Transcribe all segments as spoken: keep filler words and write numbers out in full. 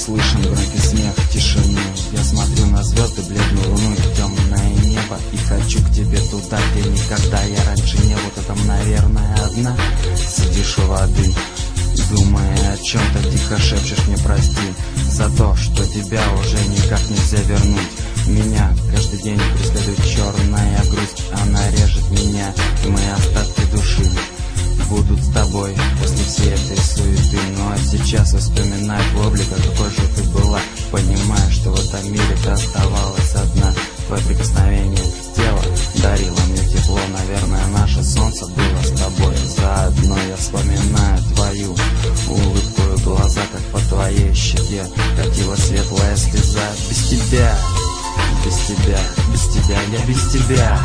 Слышен громкий смех в тишине. Я смотрю на звезды, бледную луну и темное небо, и хочу к тебе туда, где никогда я раньше не был. Ты там, наверное, одна сидишь у воды, думая о чем-то, тихо шепчешь мне прости за то, что тебя уже никак нельзя вернуть. Меня каждый день преследует черная грусть, она режет меня, и мои остатки души будут с тобой после всей этой суеты. Ну а сейчас вспоминаю твой облик, какой же ты была, понимая, что в этом мире ты оставалась одна. Твое прикосновение тела дарило мне тепло, наверное, наше солнце было с тобой заодно. Я вспоминаю твою улыбку и глаза, как по твоей щеке катила светлая слеза. Без тебя, без тебя, без тебя, я без тебя,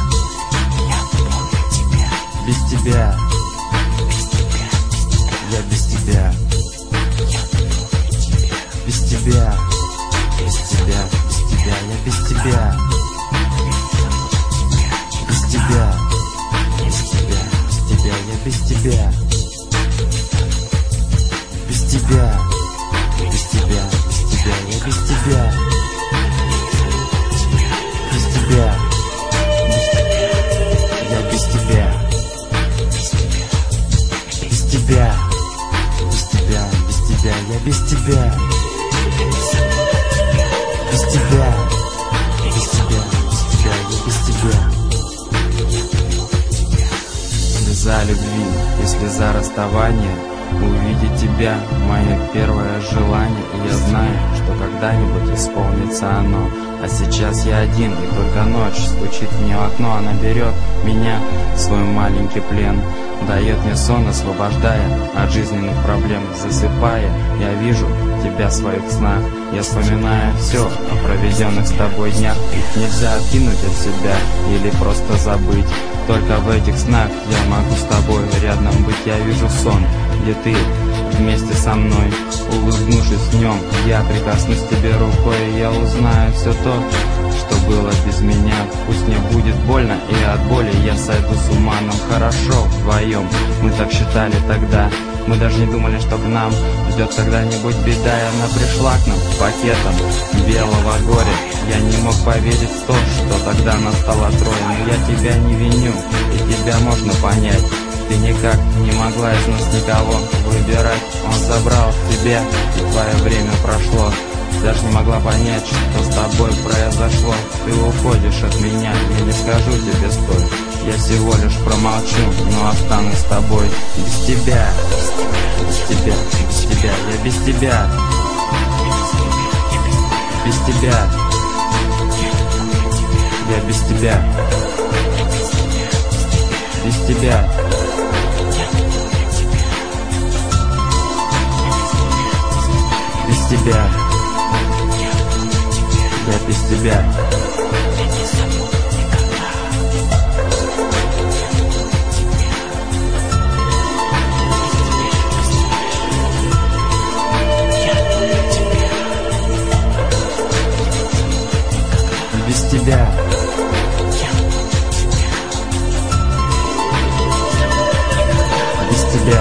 без тебя, я без тебя, без тебя, без тебя, без тебя, я без тебя, без тебя, без тебя, без тебя, я без тебя, без тебя, без тебя, без тебя, я без тебя, без тебя, я без тебя, без тебя. Без тебя, я без тебя, без тебя, без тебя, без тебя, я без тебя. Слеза любви и слеза расставания, увидеть тебя — мое первое желание. И я знаю, что когда-нибудь исполнится оно. А сейчас я один, и только ночь стучит мне в окно. Она берет меня в свой маленький плен, дает мне сон, освобождая от жизненных проблем. Засыпая, я вижу тебя в своих снах. Я вспоминаю все о проведенных с тобой днях. Их нельзя откинуть от себя или просто забыть. Только в этих снах я могу с тобой рядом быть. Я вижу сон, где ты вместе со мной. Улыбнувшись в нем, я прикоснусь к тебе рукой, и я узнаю все то, что было без меня. Пусть мне будет больно, и от боли я сойду с ума. Нам хорошо вдвоем, мы так считали тогда. Мы даже не думали, что к нам ждет когда-нибудь беда. И она пришла к нам пакетом белого горя. Я не мог поверить в то, что тогда настало трое. Но я тебя не виню, и тебя можно понять. Ты никак не могла из нас никого выбирать. Он забрал тебя, и твое время прошло. Даже не могла понять, что с тобой произошло. Ты уходишь от меня, я не скажу тебе стой. Я всего лишь промолчу, но останусь с тобой. Без тебя, без тебя, без тебя, я без тебя, без тебя, я без тебя, без тебя, без тебя, я без тебя. Без тебя. Без тебя.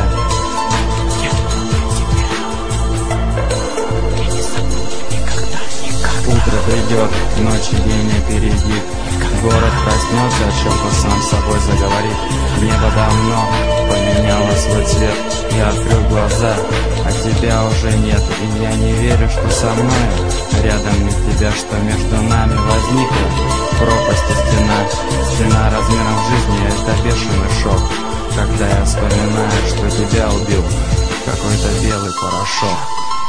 Утро придет, ночи день опередит. Город проснется, о чем-то сам с собой заговорит. Небо давно поменяло свой цвет. Я открыл глаза, а тебя уже нет. И я не верю, что со мной рядом нет тебя, что между нами возникла пропасть и стена. Стена размером в жизни — это бешеный шок, когда я вспоминаю, что тебя убил какой-то белый порошок.